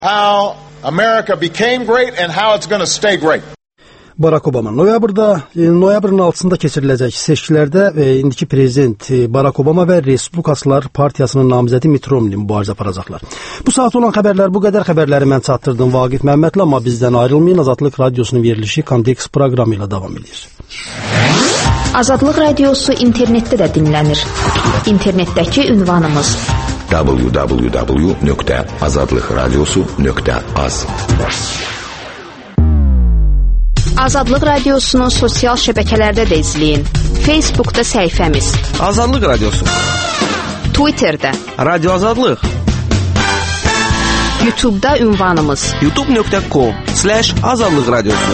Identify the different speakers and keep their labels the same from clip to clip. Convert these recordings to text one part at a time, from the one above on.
Speaker 1: How America became great and how it's going to stay great.
Speaker 2: Barack Obama noyabrın 6-sında keçiriləcək seçkilərdə indiki prezident Barack Obama və Respublikaçılar Partiyasının namizədi Mitt Romney mübarizə aparacaqlar. Bu saat olan xəbərlər bu qədər. Xəbərləri mən çatdırdım Vaqif Məmmədli, amma bizdən ayrılmayın. Azadlıq Radiosunun verilişi Kontekst proqramı ilə davam edir.
Speaker 3: Azadlıq Radiosu internetdə də dinlənir. İnternetdəki ünvanımız www.azadlıqradiosu.az. Azadlıq Radiosunu sosial şəbəkələrdə də izləyin. Facebookda səhifəmiz
Speaker 4: Azadlıq Radiosu,
Speaker 3: Twitterdə
Speaker 4: Radio Azadlıq,
Speaker 3: YouTube'da ünvanımız
Speaker 4: youtube.com/Azadlıq Radiosu.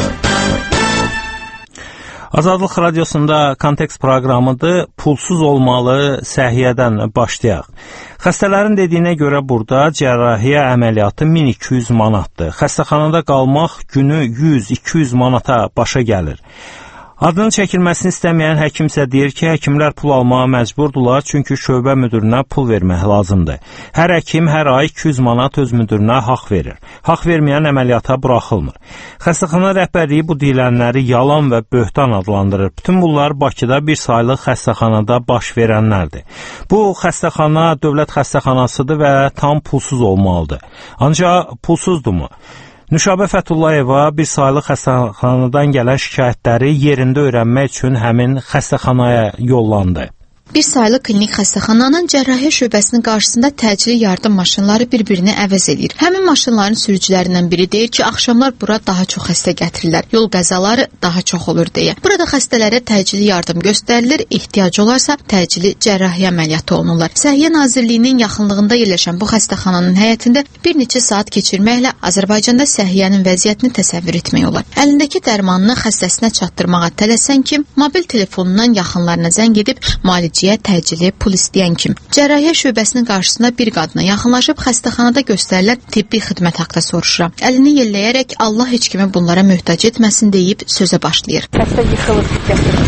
Speaker 5: Azadlıq Radiosunda Kontekst proqramıdır. Pulsuz olmalı səhiyyədən başlayaq. Xəstələrin dediyinə görə burada cərrahiyyə əməliyyatı 1200 manatdır. Xəstəxanada qalmaq günü 100-200 manata başa gəlir. Adının çəkilməsini istəməyən həkim isə deyir ki, həkimlər pul almağa məcburdurlar, çünki şöbə müdirinə pul vermək lazımdır. Hər həkim hər ay 200 manat öz müdirinə haqq verir. Haqq verməyən əməliyyata buraxılmır. Xəstəxana rəhbərliyi bu deyilənləri yalan və böhtan adlandırır. Bütün bunlar Bakıda bir saylı xəstəxanada baş verənlərdir. Bu xəstəxana dövlət xəstəxanasıdır və tam pulsuz olmalıdır. Ancaq pulsuzdurmu? Nüşabə Fətullayeva bir saylı xəstəxanadan gələn şikayətləri yerində öyrənmək üçün həmin xəstəxanaya yollandı.
Speaker 6: Bir saylı klinik xəstəxananın cərrahiyyə şöbəsinin qarşısında təcili yardım maşınları bir-birini əvəz edir. Həmin maşınların sürücülərindən biri deyir ki, axşamlar bura daha çox xəstə gətirirlər. Yol qəzaları daha çox olur deyə. Burada xəstələrə təcili yardım göstərilir, ehtiyac olarsa təcili cərrahiyyə əməliyyatı olunurlar. Səhiyyə Nazirliyinin yaxınlığında yerləşən bu xəstəxananın həyətində bir neçə saat keçirməklə Azərbaycanda səhiyyənin vəziyyətini təsəvvür etmək olar. Əlindəki dərmanını xəstəsinə çatdırmağa tələsən kim, mobil telefonundan yaxınlarına zəng edib təcili pul istəyən kim. Cərrahiyyə şöbəsinin qarşısında bir qadına yaxınlaşıb xəstəxanada göstərilən tibbi xidmət haqqında soruşuram. Əlini yelləyərək Allah heç kimi bunlara möhtac etməsin deyib sözə başlayır.
Speaker 7: Xəstə yıxılıb gətirir.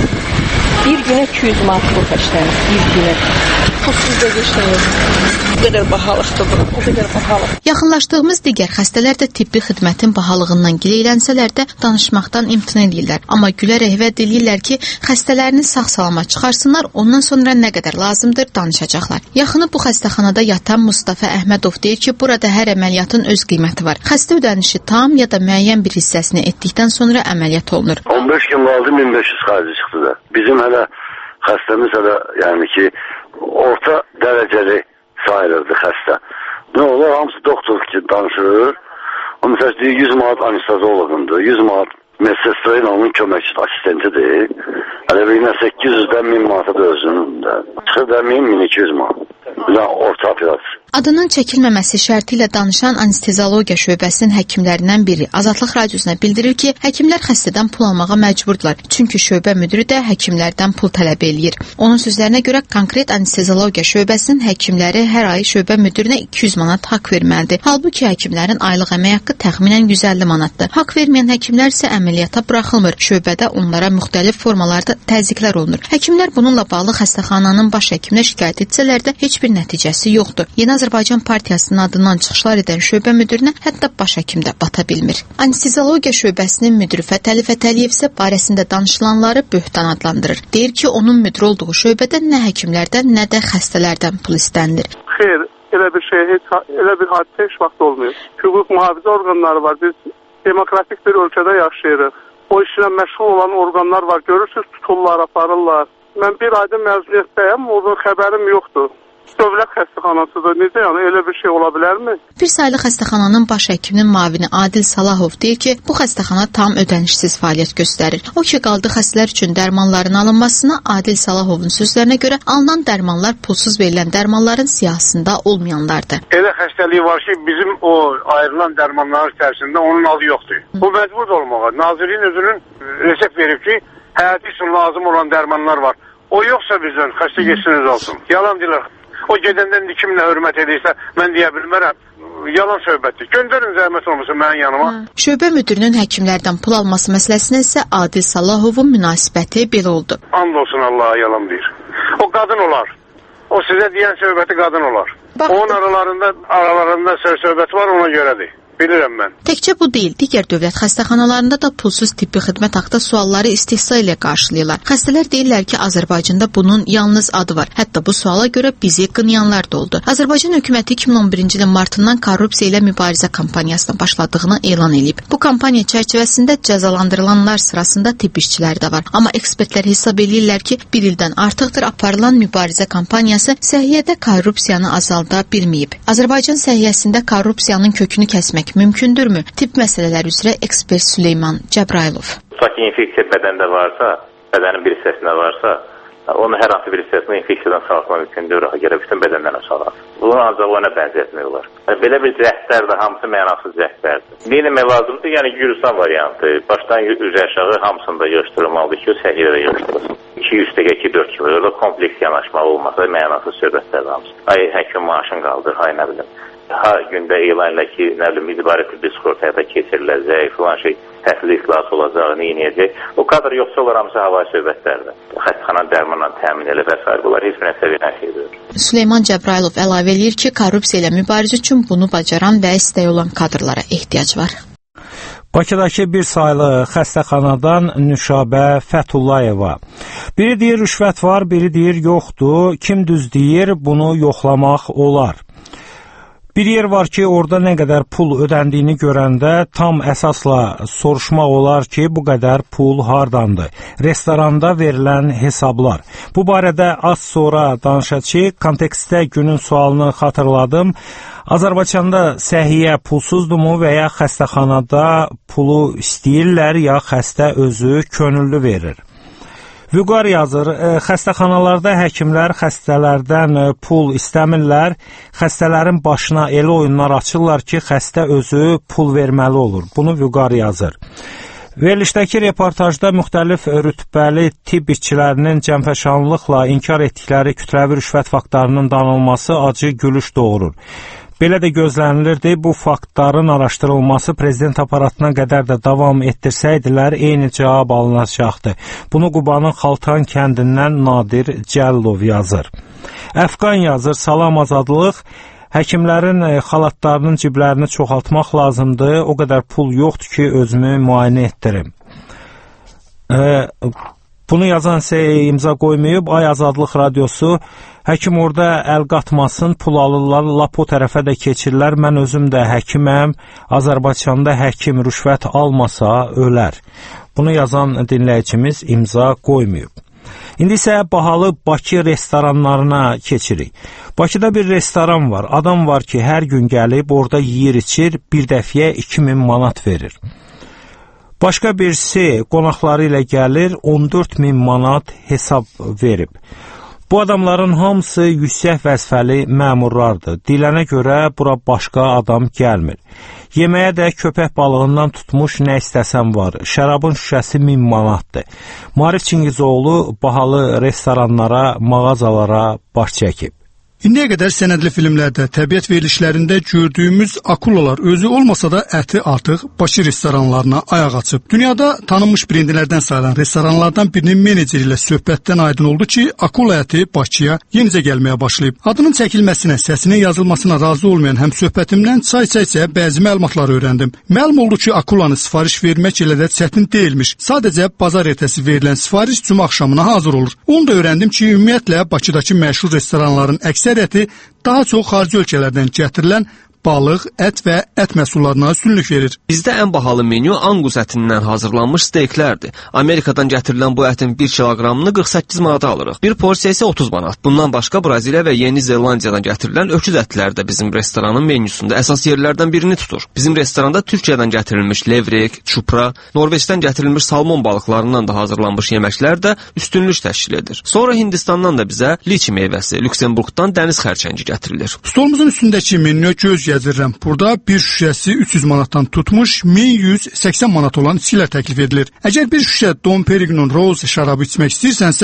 Speaker 7: Bir günə 200 manat pul xərclənir. Bir günə. Pulsuz da geçmiyor. O qədər bahalıqdır bu. O qədər bahalıq.
Speaker 6: Yaxınlaşdığımız digər xəstələr də tibbi xidmətin bahalığından giləylənsələr də danışmaqdan imtina edirlər. Amma gülərək vəd edirlər ki, xəstələrini sağ-salamat çıxarsınlar, ondan sonra nə qədər lazımdır danışacaqlar. Yaxını bu xəstəxanada yatan Mustafa Əhmədov deyir ki, burada hər əməliyyatın öz qiyməti var. Xəstə ödənişi tam ya da müəyyən bir hissəsini etdikdən sonra əməliyyat olunur.
Speaker 8: 15 gün qaldı, 1500 xərci çıxdı da. Bizim hələ xəstəmiz hələ yəni ki, orta dərəcəli sayılırdı xəstə. Nə olur? Hamısı doktor ki danışır. O məsəl deyir 100 manat anestezologundur, 100 manat medsestra ilə onun köməkçi assistentidir. Hələ bir 800-dən 1000 manata da özünün. Çıxır da 1000-1200 manat. Orta operasiya.
Speaker 6: Adının çəkilməməsi şərti ilə danışan anestezologiya şöbəsinin həkimlərindən biri Azadlıq Radiosuna bildirir ki, həkimlər xəstədən pul almağa məcburdurlar. Çünki şöbə müdiri də həkimlərdən pul tələb eləyir. Onun sözlərinə görə konkret anestezologiya şöbəsinin həkimləri hər ay şöbə müdirinə 200 manat haqq verməlidir. Halbuki həkimlərin aylıq əmək haqqı təxminən 150 manatdır. Haqq verməyən həkimlər isə əməliyyata buraxılmır. Şöbədə onlara müxtəlif formalarda təzyiqlər olunur. Həkimlər bununla bağlı xəstəxananın baş həkiminə şikayət etsələr də heç bir nəticəsi yoxdur. Yeni Azərbaycan Partiyasının adından çıxışlar edən şöbə müdirinə hətta baş həkim də bata bilmir. Anestezologiya şöbəsinin müdiri Fətəli Fətəliyev isə barəsində danışılanları böhtan adlandırır. Deyir ki, onun müdiri olduğu şöbədə nə həkimlərdən, nə də xəstələrdən pul istənilir.
Speaker 9: Xeyr, elə bir hadisə heç vaxt olmuyor. Hüquq mühafizə orqanları var. Biz demokratik bir ölkədə yaşayırıq. O işlə məşğul olan orqanlar var. Görürsünüz, tuturlar, aparırlar. Mən bir ayda məzuniyyətdəyəm, onun xəbərim yoxdur. Dövlət xəstəxanasıdır. Necə yəni elə bir şey ola bilərmi?
Speaker 6: Bir saylı xəstəxananın baş həkiminin müavini Adil Salahov deyir ki, bu xəstəxana tam ödənişsiz fəaliyyət göstərir. O ki, qaldı xəstələr üçün dərmanların alınmasına, Adil Salahovun sözlərinə görə alınan dərmanlar pulsuz verilən dərmanların siyahısında olmayanlardır.
Speaker 8: Elə xəstəliyi var ki, bizim o ayrılan dərmanların içərisində onun adı yoxdur. Bu məcbur olmağa. Nazirliyin özünün resept verib ki, həyati üçün lazım olan dərmanlar var. O yoxsa bizdən xəstə geçsiniz olsun. Yalan deyirlər. O gedəndən kimlə hörmət edirsə, mən deyə bilmərəm. Yalan söhbətdir. Göndərin zəhmət olmasa mənim yanıma.
Speaker 6: Şöbə müdirinin həkimlərdən pul alması məsələsinə isə Adil Salahovun münasibəti belə oldu.
Speaker 8: And olsun Allaha yalan deyir. O qadın olar. O sizə deyən söhbəti qadın olar. Onun aralarında söhbət var, ona görədir.
Speaker 9: Bilirəm mən.
Speaker 6: Təkcə bu deyil, digər dövlət xəstəxanalarında da pulsuz tibbi xidmət haqqında sualları istehza ilə qarşılayırlar. Xəstələr deyirlər ki, Azərbaycanda bunun yalnız adı var. Hətta bu suala görə bizi qınayanlar da oldu. Azərbaycan hökuməti 2011-ci ilin martından korrupsiya ilə mübarizə kampaniyasına başladığını elan edib. Bu kampaniya çərçivəsində cəzalandırılanlar sırasında tibb işçiləri də var. Amma ekspertlər hesab edirlər ki, bir ildən artıqdır aparılan mübarizə kampaniyası səhiyyədə korrupsiyanı azalda bilməyib. Azərbaycan səhiyyəsində korrupsiyanın kökünü kəsmək mümkündürmü? Tibb məsələləri üzrə ekspert Süleyman Cəbrailov.
Speaker 10: Tutaq infeksiya bədəndə varsa, bədənin bir hissəsində varsa, onun hər hansı bir hissəsini infeksiyadan sağlamaq mümkündür, gələ bütün bədəndən sağlar. Bunu ancaq ona bənzətmək olar. Belə bir cəhdlər də hamısı mənasız cəhdlərdir. Nə etmək lazımdır? Yəni Gürcistan variantı. Başdan üzə aşağı hamısında yığışdırılmalıdır ki, o səhiyyədə yığışdırılsın. 200-4 kilo. Orada kompleks yanaşma olmasa mənasız söhbətlərdir hamısı. Ay həkim maaşın qaldır, ay nə bilim. Hər gündə elan elə ki, nə bilim, icbari tibbi sığortaya keçiriləcək, filan şey təhsil iflas olacaq, neyinəyəcək. O kadar yoxsa olur hamısı havai söhbətlərdir. Xəstəxana dərmanla təmin elə və s. Bunlar heç bir səviyyən şeydir.
Speaker 6: Süleyman Cəbrailov əlavə edir ki, korrupsiya ilə mübarizə üçün bunu bacaran və istəyi olan kadrlara ehtiyac var.
Speaker 5: Bakıdakı bir saylı xəstəxanadan Nüşabə Fətullayeva. Biri deyir rüşvət var, biri deyir yoxdur. Kim düz deyir, bunu yoxlamaq olar. Bir yer var ki, orada nə qədər pul ödəndiyini görəndə tam əsasla soruşmaq olar ki, bu qədər pul hardandır? Restoranda verilən hesablar. Bu barədə az sonra danışacağıq. Kontekstdə günün sualını xatırladım. Azərbaycanda səhiyyə pulsuzdurmu və ya xəstəxanada pulu istəyirlər, ya xəstə özü könüllü verir? Vüqar yazır, xəstəxanalarda həkimlər xəstələrdən pul istəmirlər, xəstələrin başına elə oyunlar açırlar ki, xəstə özü pul verməli olur. Bunu Vüqar yazır. Verilişdəki reportajda müxtəlif rütbəli tibb işçilərinin cəmfəşanlıqla inkar etdikləri kütləvi rüşvət faktlarının danılması acı gülüş doğurur. Belə də gözlənilirdi, bu faktların araşdırılması prezident aparatına qədər də davam etdirsəydilər, eyni cavab alınacaqdı. Bunu Qubanın Xaltan kəndindən Nadir Cəllov yazır. Əfqan yazır, salam azadlıq, həkimlərin xalatlarının ciblərini çoxaltmaq lazımdır, o qədər pul yoxdur ki, özümü müayinə etdirim. Bunu yazan imza qoymayıb, Ay Azadlıq Radiosu, həkim orada əl qatmasın, pul alırlar, lap o tərəfə də keçirlər, mən özüm də həkiməm, Azərbaycanda həkim rüşvət almasa ölər. Bunu yazan dinləyicimiz imza qoymayıb. İndi isə bahalı Bakı restoranlarına keçirik. Bakıda bir restoran var, adam var ki, hər gün gəlib, orada yiyir içir, bir dəfiyə 2000 manat verir. Başqa birisi qonaqları ilə gəlir, 14.000 manat hesab verib. Bu adamların hamısı yüksək vəzifəli məmurlardır. Dilənə görə bura başqa adam gəlmir. Yeməyə də köpək balığından tutmuş nə istəsən var. Şərabın şüşəsi 1000 manatdır. Marif Çingizoğlu bahalı restoranlara, mağazalara baş çəkib.
Speaker 11: İndiyə qədər sənədli filmlərdə, təbiət verilişlərində gördüyümüz akulalar özü olmasa da əti artıq Bakı restoranlarına ayaq açıb. Dünyada tanınmış brendlərdən sayılan restoranlardan birinin meneceri ilə söhbətdən aydın oldu ki, akula əti Bakıya yenicə gəlməyə başlayıb. Adının çəkilməsinə, səsinin yazılmasına razı olmayan həmsöhbətimdən çay içə-içə bəzi məlumatları öyrəndim. Məlum oldu ki, akulanı sifariş vermək elə də çətin deyilmiş. Sadəcə bazar ertəsi verilən sifariş cümə axşamına hazır olur. Onu da öyrəndim ki, ümumiyyətlə Bakıdakı məşhur restoranların əksəriyyəti daha çox xarici ölkələrdən gətirilən balıq, ət və ət məhsullarına üstünlük verir.
Speaker 4: Bizdə ən bahalı menyu anqus ətindən hazırlanmış steyklərdir. Amerikadan gətirilən bu ətin 1 kiloqramını 48 manata alırıq. Bir porsiya isə 30 manat. Bundan başqa Braziliya və Yeni Zelandiyadan gətirilən öküz ətləri də bizim restoranın menyusunda əsas yerlərdən birini tutur. Bizim restoranda Türkiyədən gətirilmiş levrek, çupra, Norveçdən gətirilmiş salmon balıqlarından da hazırlanmış yeməklər də üstünlük təşkil edir. Sonra Hindistandan da bizə liçi meyvəsi, Lüksemburqdan dəniz xərçəngi gətirilir.
Speaker 11: Stolumuzun üstündəki menyu göz gəzirirəm. Burada bir şüşəsi 300 manatdan tutmuş 1180 manat olan içkilər təklif edilir. Əgər bir şüşə Dom Perignon Rose şərabı içmək istəyirsənsə,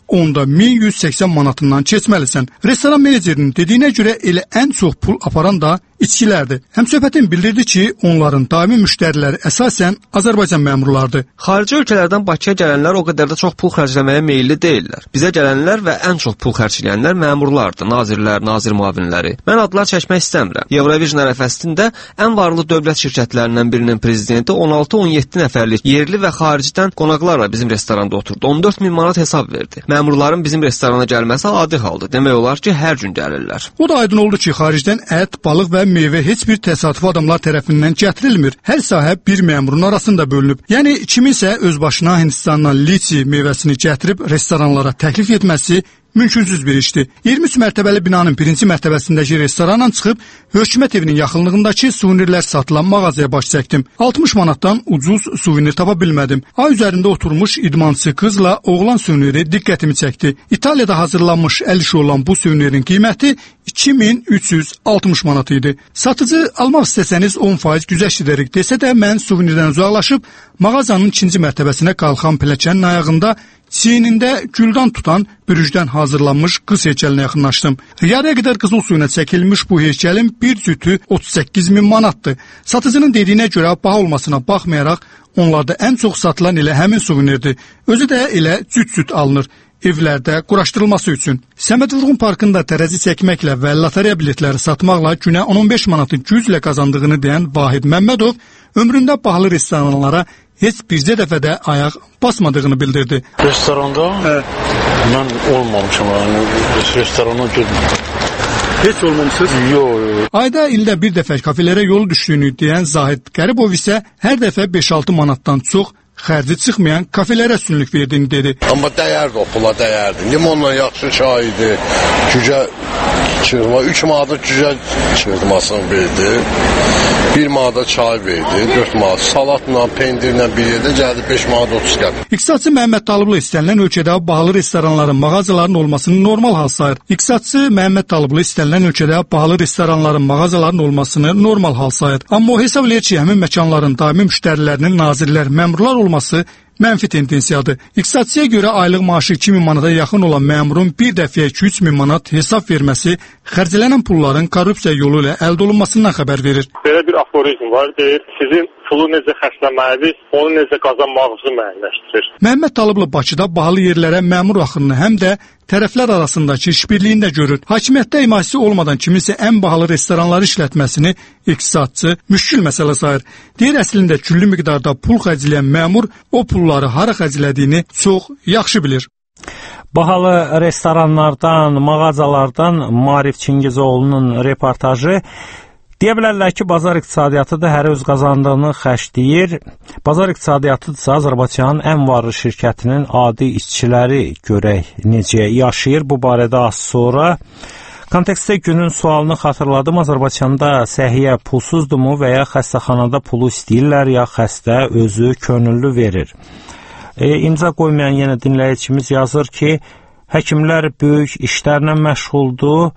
Speaker 11: onda 1180 manatından keçməlisən. Restoran menecerinin dediyinə görə elə ən çox pul aparan da içkilərdir. Həmsöhbətin bildirdi ki, onların daimi müştəriləri əsasən Azərbaycan məmurlardır.
Speaker 4: Xarici ölkələrdən Bakıya gələnlər o qədər də çox pul xərcləməyə meyilli deyillər. Bizə gələnlər və ən çox pul xərcləyənlər məmurlardır, nazirlər, nazir müavinləri. Mən adlar çəkmək istəmirəm. Eurovision ərəfəsində ən varlı dövlət şirkətlərindən birinin prezidenti 16-17 nəfərlik yerli və xaricdən qonaqlarla bizim restoranda oturdu. 14 min manat hesab verdi. Məmurların bizim restorana gəlməsi adi haldır. Demək olar ki, hər gün gəlirlər.
Speaker 11: O da aydın oldu ki, xaricdən ət, balıq və meyvə heç bir təsadüfi adamlar tərəfindən gətirilmir. Hər sahə bir məmurun arasında bölünüb. Yəni kiminsə öz başına Hindistandan liçi meyvəsini gətirib restoranlara təklif etməsi mümkünsüz bir işdir. 23 mərtəbəli binanın birinci mərtəbəsindəki restorandan çıxıb hökumət evinin yaxınlığındakı suvenirlər satılan mağazaya baş çəkdim. 60 manatdan ucuz suvenir tapa bilmədim. Ay üzərində oturmuş idmançı qızla oğlan suveniri diqqətimi çəkdi. İtaliyada hazırlanmış əl işi olan bu suvenirin qiyməti 2360 manat idi. Satıcı almaq istəsəniz 10% güzəşt edərik desə də mən suvenirdən uzaqlaşıb mağazanın ikinci mərtəbəsinə qalxan pilləkənin ayağında çiynində güldan tutan bürücdən hazırlanmış qız heykəlinə yaxınlaşdım. Yarıya qədər qızıl suyuna çəkilmiş bu heykəlin bir cütü 38 min manatdır. Satıcının dediyinə görə baha olmasına baxmayaraq onlarda ən çox satılan elə həmin suvenirdir. Özü də elə cüt-cüt alınır. Evlərdə quraşdırılması üçün. Səməd Vurğun parkında tərəzi çəkməklə və lotereya biletləri satmaqla günə 15 manatı güclə qazandığını deyən Vahid Məmmədov ömründə bahalı restoranlara heç bircə dəfə də ayaq basmadığını bildirdi.
Speaker 12: Restoranda mən olmamışam. Restorana getmədim.
Speaker 11: Heç olmamışsınız?
Speaker 12: Yox.
Speaker 11: Ayda ildə bir dəfə kafelərə yolu düşdüyünü deyən Zahid Qəribov isə hər dəfə 5-6 manatdan çox xərci çıxmayan kafelərə üstünlük verdiyini dedi.
Speaker 13: Amma dəyərdi o pula, dəyərdi. Limonla yaxşı çay idi, cücə çırma, 3 manata cücə çırmasını verdi, 1 manata çay verdi, 4 manat salatla, pendirlə bir yerdə gəldi 5 manat 30 qəpik.
Speaker 11: İqtisadçı Məhəmməd Talıblı istənilən ölkədə bahalı restoranların, mağazaların olmasını normal hal sayır. İqtisadçı Məhəmməd Talıblı istənilən ölkədə bahalı restoranların, mağazaların olmasını normal hal sayır. Amma o hesab eləyir ki, həmin məkanların daimi müştərilərinin nazirlər, məmurlar olması mənfi tendensiyadır. İqtisadçıya görə aylıq maaşı 2000 manata yaxın olan məmurun bir dəfəyə 3000 manat hesab verməsi xərclənən pulların korrupsiya yolu ilə əldə olunmasından xəbər verir.
Speaker 14: Belə bir aforizm var, deyir, sizin pulu necə xərcləməlidir, onu necə qazanmağınızı müəyyənləşdirir.
Speaker 11: Məhəmməd Talıblı Bakıda bahalı yerlərə məmur axınını həm də tərəflər arasındakı işbirliyində görür. Hakimiyyətdə himayəsi olmadan kiminsə ən bahalı restoranları işlətməsini iqtisadçı müşkül məsələ sayır. Deyir, əslində küllü miqdarda pul xərcləyən məmur o pulları hara xərclədiyini çox yaxşı bilir.
Speaker 5: Bahalı restoranlardan, mağazalardan Maarif Çingizoğlu'nun reportajı. Deyə bilərlər ki, bazar iqtisadiyyatı da hər öz qazandığını xərcləyir. Bazar iqtisadiyyatıdırsa Azərbaycanın ən varlı şirkətinin adi işçiləri görək necə yaşayır. Bu barədə az sonra kontekstdə günün sualını xatırladım. Azərbaycanda səhiyyə pulsuzdurmu və ya xəstəxanada pulu istəyirlər, ya xəstə özü könüllü verir. İmza qoymayan yenə dinləyicimiz yazır ki, həkimlər böyük işlərlə məşğuldur.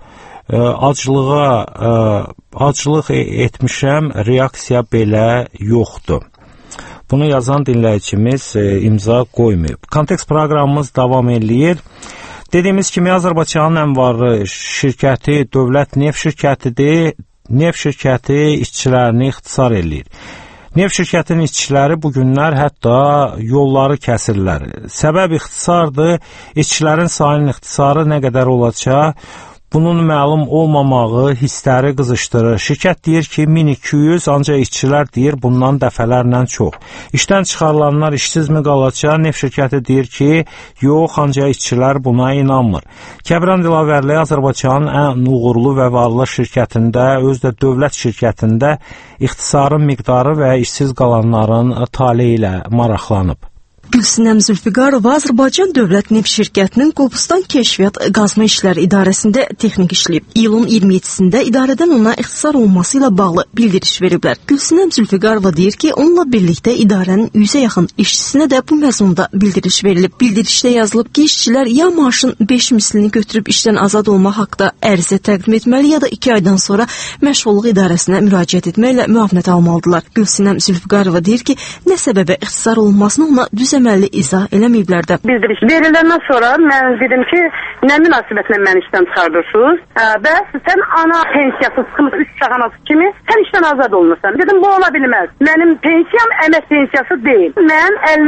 Speaker 5: Aclıq etmişəm, reaksiya belə yoxdur. Bunu yazan dinləyicimiz imza qoymayıb. Kontekst proqramımız davam eləyir. Dediyimiz kimi Azərbaycanın ən varlı şirkəti dövlət neft şirkətidir. Neft şirkəti işçilərini ixtisar eləyir. Neft şirkətinin işçiləri bu günlər hətta yolları kəsirlər. Səbəb ixtisardır. İşçilərin sayının ixtisarı nə qədər olacaq? Bunun məlum olmamağı hissləri qızışdırır. Şirkət deyir ki, 1200, ancaq işçilər deyir bundan dəfələrlə çox. İşdən çıxarılanlar işsizmi qalacaq? Neft şirkəti deyir ki, yox, ancaq işçilər buna inanmır. Kəbran Dilavərli Azərbaycanın ən uğurlu və varlı şirkətində, öz də dövlət şirkətində ixtisarın miqdarı və işsiz qalanların taleyi ilə maraqlanıb.
Speaker 15: Gülsinəm Zülfiqarova Azərbaycan Dövlət Neft Şirkətinin Qobustan Kəşfiyyat Qazma İşləri İdarəsində texnik işləyib. İyulun 27-sində idarədən ona ixtisar olması ilə bağlı bildiriş veriblər. Gülsinəm Zülfiqarova deyir ki, onunla birlikdə idarənin 100-ə yaxın işçisinə də bu məzmunda bildiriş verilib. Bildirişdə yazılıb ki, işçilər ya maaşın 5 mislini götürüb işdən azad olmaq haqda ərizə təqdim etməli, ya da 2 aydan sonra məşğulluq idarəsinə müraciət etməklə müavinət almalıdırlar. Gülsinəm Zülfiqarova deyir ki, nə səbəbə ixtisar olunmasını ona düzəltmək düzəməlli izah eləməyiblər də.
Speaker 16: Bildiriş veriləndən sonra mən dedim ki, nə münasibətlə məni işdən çıxardırsınız və sən ana pensiyası sıxılmış 3 uşaq anası kimi sən işdən azad olunursan. Dedim, bu ola bilməz. Mənim pensiyam əmək pensiyası deyil. Mən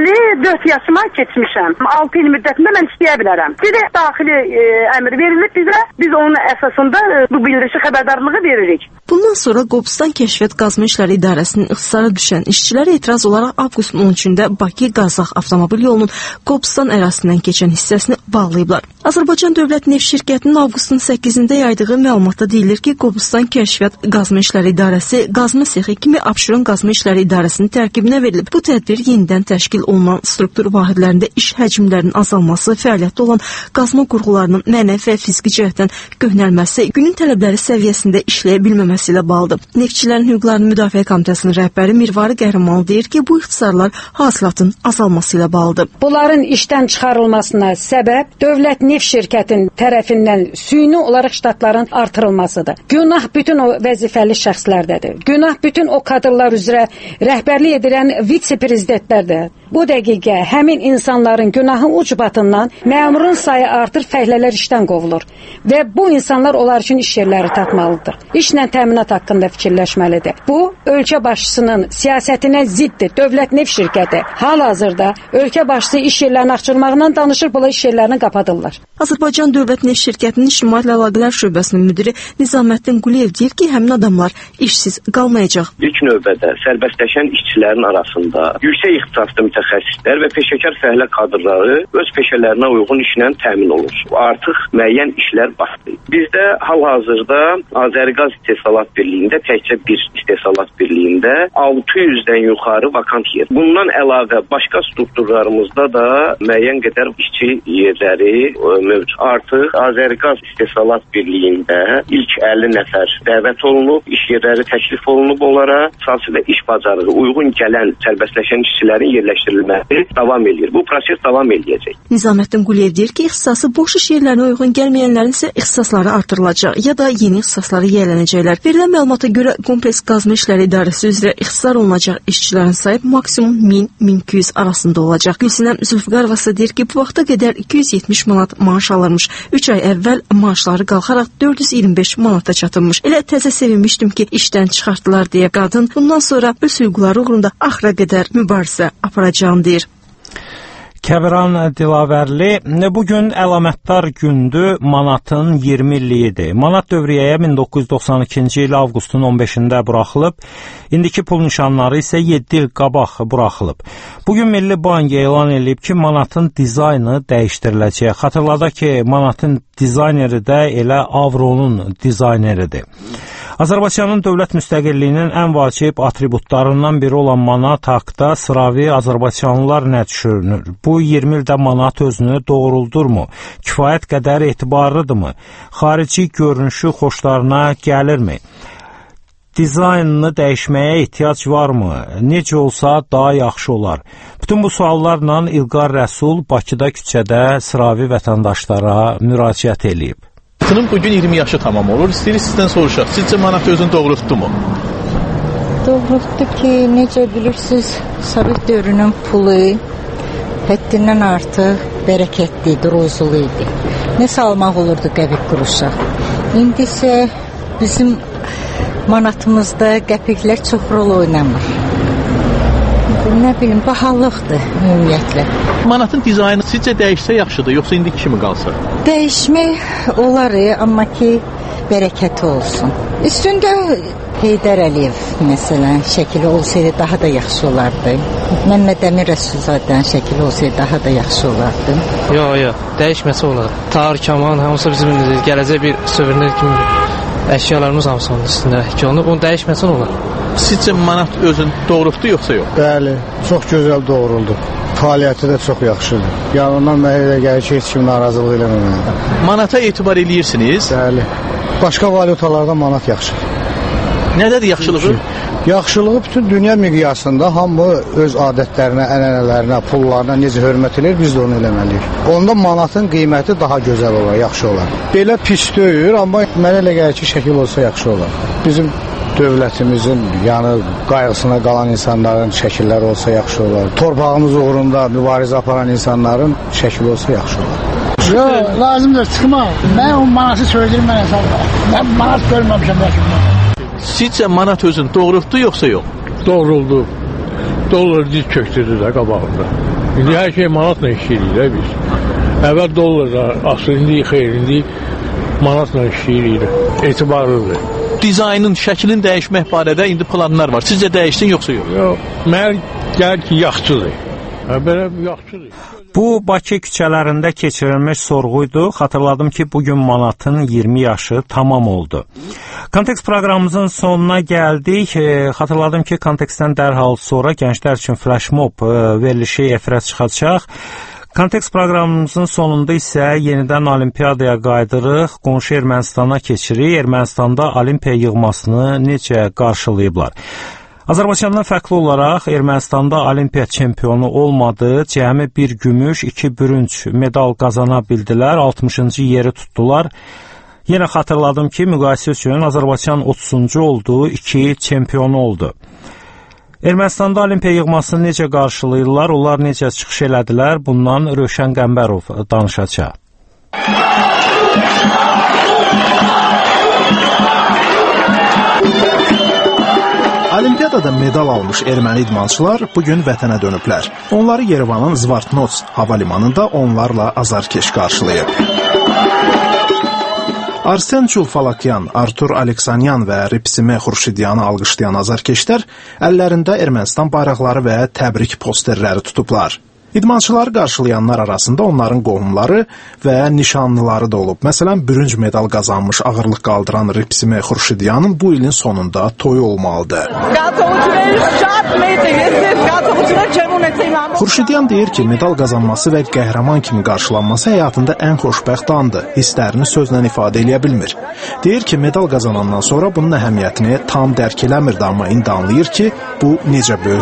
Speaker 16: 54 yaşıma keçmişəm. 6 il müddətində mən işləyə bilərəm. Bir də daxili əmr verilib bizə. Biz onun əsasında bu bildirişi xəbərdarlığı veririk.
Speaker 15: Bundan sonra Qobustan Kəşfiyyat Qazma İşləri İdarəsinin ixtisara düşən işçilərə etiraz olaraq avqustun 13-də Bakı-Qazax avtomobil yolunun Qobustan ərazisindən keçən hissəsini bağlayıblar. Azərbaycan Dövlət Neft Şirkətinin avqustun 8-də yaydığı məlumatda deyilir ki, Qobustan Kəşfiyyat Qazma İşləri İdarəsi qazma sexi kimi Abşeron Qazma İşləri İdarəsinin tərkibinə verilib. Bu tədbir yenidən təşkil olunan struktur vahidlərində iş həcmlərinin azalması, fəaliyyətdə olan qazma qurğularının mənəvi və fiziki cəhətdən köhnəlməsi, günün tələbləri səviyyəsində işləyə bilməməsi ilə bağlıdır. Neftçilərin hüquqlarını müdafiə komitəsinin rəhbəri Mirvari Qəhrəmanlı deyir ki, bu ixtisarlar hasilatın azalması ilə bağlıdır.
Speaker 17: Bunların işdən çıxarılmasına səbəb Dövlət Neft Şirkətinin tərəfindən süni olaraq ştatların artırılmasıdır. Günah bütün o vəzifəli şəxslərdədir. Günah bütün o kadrlar üzrə rəhbərlik edilən vitse-prezidentlərdir. Bu dəqiqə həmin insanların günahı ucbatından məmurun sayı artır, fəhlələr işdən qovulur. Və bu insanlar onlar üçün iş yerləri tapmalıdır. İşlə təminat haqqında fikirləşməlidir. Bu, ölkə başçısının siyasətinə ziddir. Dövlət Neft Şirkəti hal-hazırda ölkə başçısı iş yerlərinin açılmağından danışır, bunlar iş yerlərini kapatırlar.
Speaker 15: Azərbaycan Dövlət Neft Şirkətinin İctimaiyyətlə Əlaqələr Şöbəsinin müdiri Nizaməddin Quliyev deyir ki, həmin adamlar işsiz qalmayacaq.
Speaker 18: İlk növbədə sərbəstləşən işçilərin arasında yüksək ixtisaslı mütəxəssislər və peşəkar fəhlə kadrları öz peşələrinə uyğun işlə təmin olur. Artıq müəyyən işlər başlayıb. Bizdə hal-hazırda Azərqaz İstehsalat Birliyində təkcə bir istehsalat birliyində 600-dən yuxarı vakant yer. Bundan əlavə başqa strukturlarımızda da müəyyən qədər işçi yerləri mövcud. Artıq Azərqaz İstehsalat Birliyində ilk 50 nəfər dəvət olunub, iş yerləri təklif olunub onlara, sahədə iş bacarığı uyğun gələn sərbəstləşən işçilərin yerləşdirilməsi davam edir. Bu proses davam edəcək.
Speaker 15: Nizaməddin Quliyev deyir ki, ixtisası boş iş yerlərinə uyğun gəlməyənlərin isə ixtisasları artırılacaq ya da yeni ixtisasları yiyələnəcəklər. Verilən məlumata görə Kompleks Qazma İşləri İdarəsi üzrə ixtisar olunacaq işçilərin sayı maksimum 1000-1200 arasında olacaq. Gülsinəm Zülfüqarova isə deyir ki, bu vaxta qədər 270 manat maaş alırmış. 3 ay əvvəl maaşları qalxaraq 425 manata çatırmış. Elə təzə sevinmişdim ki, işdən çıxartdılar deyə qadın bundan sonra öz hüquqları uğrunda axıra qədər mübarizə aparacağını deyir.
Speaker 5: Kəbran Dilavərli, bugün əlamətdar gündür, manatın 20 illiyidir. Manat dövriyyəyə 1992-ci il avqustun 15-də buraxılıb, indiki pul nişanları isə 7 il qabaq buraxılıb. Bugün Milli Bank elan edib ki, manatın dizaynı dəyişdiriləcək. Xatırladaq ki, manatın dizayneri də elə avronun dizayneridir. Azərbaycanın dövlət müstəqilliyinin ən vacib atributlarından biri olan manat haqda sıravi azərbaycanlılar nə düşünür? Bu 20 ildə manat özünü doğruldurmu? Kifayət qədər etibarlıdırmı? Xarici görünüşü xoşlarına gəlirmi? Dizaynını dəyişməyə ehtiyac varmı? Necə olsa daha yaxşı olar. Bütün bu suallarla İlqar Rəsul Bakıda küçədə sıravi vətəndaşlara müraciət edib.
Speaker 19: Manatın bugün 20 yaşı tamam olur. İstəyir sizdən soruşaq. Sizcə manat özünü doğrultdu-mu?
Speaker 20: Doğrultdu ki, necə bilirsiniz, Sovet dövrünün pulu həddindən artıq bərəkətli idi, rozulu idi. Nə salmaq olurdu qəpik quruşa. İndi isə bizim manatımızda qəpiklər çox rol oynamır. Nə bilim, bahalıqdır ümumiyyətlə.
Speaker 19: Manatın dizaynı sizcə dəyişsə yaxşıdır, yoxsa indi kimi qalsa?
Speaker 20: Dəyişmək olar, amma ki, bərəkəti olsun. Üstündə Heydər Əliyev, məsələn, şəkili olsaydı daha da yaxşı olardı. Məmməd Əmin Rəsulzadənin şəkili olsaydı daha da yaxşı olardı.
Speaker 21: Yox, dəyişməsi olar. Tarix, kaman, hamısı bizim gələcək bir suvenir kimi əşyalarımız hamısı onun üstündə ki, onu dəyişməsi olar.
Speaker 19: Sizcə manat özünü doğrultdu, yoxsa yox?
Speaker 22: Bəli, çox gözəl doğruldu. Fəaliyyəti də çox yaxşıdır. Yəni ondan mənə elə gəlir ki, heç kim narazılıq eləməməlidir.
Speaker 19: Manata etibar edirsiniz?
Speaker 22: Bəli. Başqa valutalarda manat yaxşıdır.
Speaker 19: Nədədir yaxşılığı?
Speaker 22: Yaxşılığı bütün dünya miqyasında hamı öz adətlərinə, ənənələrinə, pullarına necə hörmət edir, biz də onu eləməliyik. Onda manatın qiyməti daha gözəl olar, yaxşı olar. Belə pis deyil, amma mənə elə gəlir ki, şəkil olsa yaxşı olar. Bizim dövlətimizin qayğısına qalan insanların şəkilləri olsa yaxşı olar. Torpağımız uğrunda mübarizə aparan insanların şəkili olsa yaxşı olar.
Speaker 1: Yox, lazımdır çıxmaq. Mən o manatı söyləyirəm mən hesabda. Mən manat görməmişəm yaşımda.
Speaker 19: Sizcə manat özün doğruldu yoxsa yox?
Speaker 12: Doğruldu. Dollar diz çöktürdü də qabağında. İndi hər şey manatla işləyirik biz. Əvvəl dollarla asıl, indi xeyr, indi manatla işləyirik. Etibarlıdır.
Speaker 19: Dizaynın, şəklin dəyişmək barədə indi planlar var. Sizcə dəyişsin yoxsa yox?
Speaker 12: Yox, mən gəlir ki, yaxçıdır. Belə yaxçıdır.
Speaker 5: Bu Bakı küçələrində keçirilmiş sorğuydu. Xatırladım ki, bugün manatın 20 yaşı tamam oldu. Kontekst proqramımızın sonuna gəldik. Xatırladım ki, kontekstdən dərhal sonra gənclər üçün flash mob verilişi efirə çıxacaq. Kontekst proqramımızın sonunda isə yenidən olimpiyadaya qayıdırıq. Qonşu Ermənistana keçirik. Ermənistanda olimpiya yığmasını necə qarşılayıblar? Azərbaycandan fərqli olaraq Ermənistanda olimpiya çempionu olmadı. Cəmi bir gümüş, 2 bürünc medal qazana bildilər. 60-cı yeri tutdular. Yenə xatırladım ki, müqayisə üçün Azərbaycan 30-cu oldu, 2 çempionu oldu. Ermənistanda olimpiya yığmasını necə qarşılayırlar, onlar necə çıxış elədilər, bundan Rövşən Qəmbərov danışacaq.
Speaker 2: Olimpiyadada medal almış erməni idmançılar bugün vətənə dönüblər. Onları Yerevanın Zvartnots hava limanında onlarla azarkeş qarşılayıb. Arsen Çulfalakyan, Artur Aleksanyan və Ripsime Xurşidyanı alqışlayan azarkeşlər əllərində Ermənistan bayraqları və təbrik posterləri tutublar. İdmançıları qarşılayanlar arasında onların qohumları və nişanlıları da olub. Məsələn, bürünc medal qazanmış ağırlıq qaldıran Ripsime Xurşidyanın bu ilin sonunda toyu olmalıdır. Xurşidyan deyir ki, medal qazanması və qəhrəman kimi qarşılanması həyatında ən xoşbəxt andır. Hisslərini sözlə ifadə edə bilmir. Deyir ki, medal qazanandan sonra bunun əhəmiyyətini tam dərk eləmirdi, amma indi anlayır ki, bu necə böyük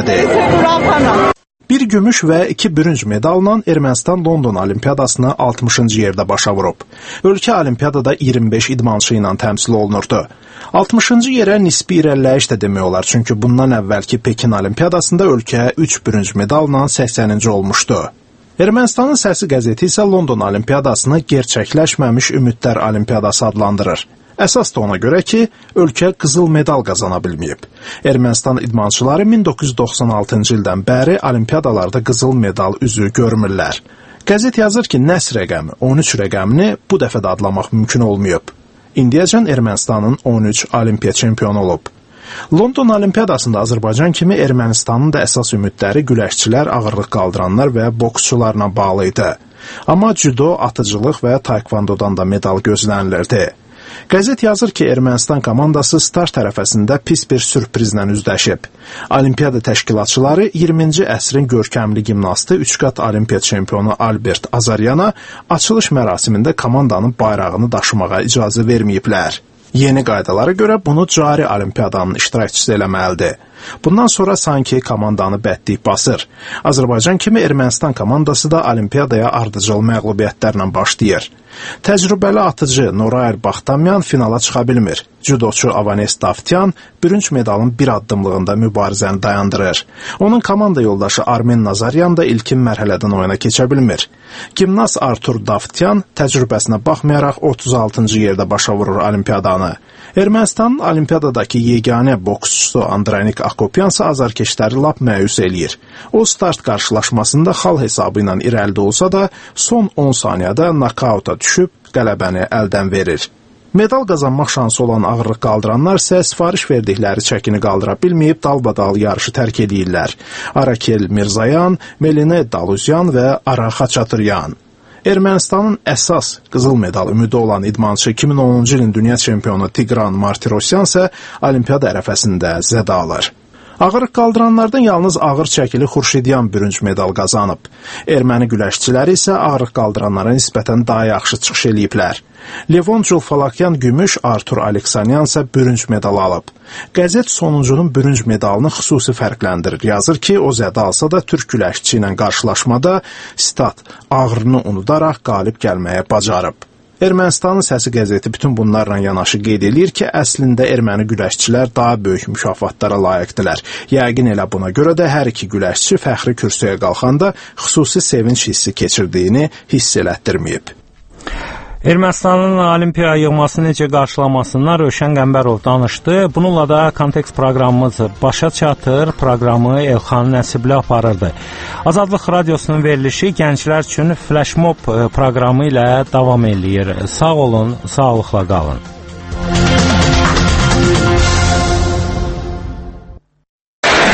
Speaker 2: hadisədir. Bir gümüş və 2 bürünc medalla Ermənistan London Olimpiyadasını 60-cı yerdə başa vurub. Ölkə Olimpiyadada 25 idmançı ilə təmsil olunurdu. 60-cı yerə nisbi irəliləyiş də demək olar, çünki bundan əvvəlki Pekin Olimpiyadasında ölkə 3 bürünc medalla 80-ci olmuşdu. Ermənistanın Səsi qəzeti isə London Olimpiyadasını gerçəkləşməmiş ümidlər Olimpiyadası adlandırır. Əsas da ona görə ki, ölkə qızıl medal qazana bilməyib. Ermənistan idmançıları 1996-cı ildən bəri olimpiyadalarda qızıl medal üzü görmürlər. Qəzet yazır ki, nəs rəqəmi 13 rəqəmini bu dəfə də adlamaq mümkün olmayıb. İndiyəcən Ermənistanın 13 olimpiya çempionu olub. London Olimpiyadasında Azərbaycan kimi Ermənistanın da əsas ümidləri güləşçilər, ağırlıq qaldıranlar və boksçularla bağlı idi. Amma cüdo, atıcılıq və taekvondodan da medal gözlənilirdi. Qəzet yazır ki, Ermənistan komandası start tərəfəsində pis bir sürprizlə üzləşib. Olimpiyada təşkilatçıları 20-ci əsrin görkəmli gimnastı, 3 qat olimpiya çempionu Albert Azaryana açılış mərasimində komandanın bayrağını daşımağa icazə verməyiblər. Yeni qaydalara görə bunu cari olimpiyadanın iştirakçısı eləməlidir. Bundan sonra sanki komandanı bəddik basır. Azərbaycan kimi Ermənistan komandası da olimpiyadaya ardıcıl məğlubiyyətlərlə başlayır. Təcrübəli atıcı Norail Baxtamyan finala çıxa bilmir. Judoçu Avanes Davtyan bürünc medalın bir addımlığında mübarizəni dayandırır. Onun komanda yoldaşı Armen Nazaryan da ilkin mərhələdən oyuna keçə bilmir. Gimnast Artur Davtyan təcrübəsinə baxmayaraq 36-cı yerdə başa vurur olimpiyadanı. Ermənistanın olimpiyadadakı yeganə boksçusu Andranik Akopyansa azarkeşləri lap məyus eləyir. O start qarşılaşmasında xal hesabı ilə irəlidə olsa da son 10 saniyədə nakauta düşüb qələbəni əldən verir. Medal qazanmaq şansı olan ağırlıq qaldıranlar isə sifariş verdikləri çəkini qaldıra bilməyib dalbadal yarışı tərk edirlər. Arakel Mirzayan, Meline Daluzyan və Ara Xaçatıryan. Ermənistanın əsas qızıl medal ümidi olan idmançı 2010-cu ilin dünya çempionu Tigran Martirosyan isə olimpiyada ərəfəsində zədə alır. Ağırlıq qaldıranlardan yalnız ağır çəkili Xurşidyan bürünc medal qazanıb. Erməni güləşçiləri isə ağırlıq qaldıranlara nisbətən daha yaxşı çıxış eləyiblər. Levon Çulfalakyan gümüş, Artur Aleksanyan isə bürünc medal alıb. Qəzet sonuncunun bürünc medalını xüsusi fərqləndirir. Yazır ki, o zədə alsa da türk güləşçi ilə qarşılaşmada stat ağrını unudaraq qalib gəlməyə bacarıb. Ermənistanın Səsi qəzeti bütün bunlarla yanaşı qeyd edir ki, əslində erməni güləşçilər daha böyük mükafatlara layiqdilər. Yəqin elə buna görə də hər iki güləşçi fəxri kürsüyə qalxanda xüsusi sevinç hissi keçirdiyini hiss elətdirməyib.
Speaker 5: Ermənistanın Olimpiya yığması necə qarşılamasından Rövşən Qəmbərov danışdı. Bununla da Kontekst proqramımız başa çatır. Proqramı Elxan Nəsibli aparırdı. Azadlıq Radiosunun verilişi gənclər üçün Flashmob proqramı ilə davam eləyir. Sağ olun, sağlıqla qalın.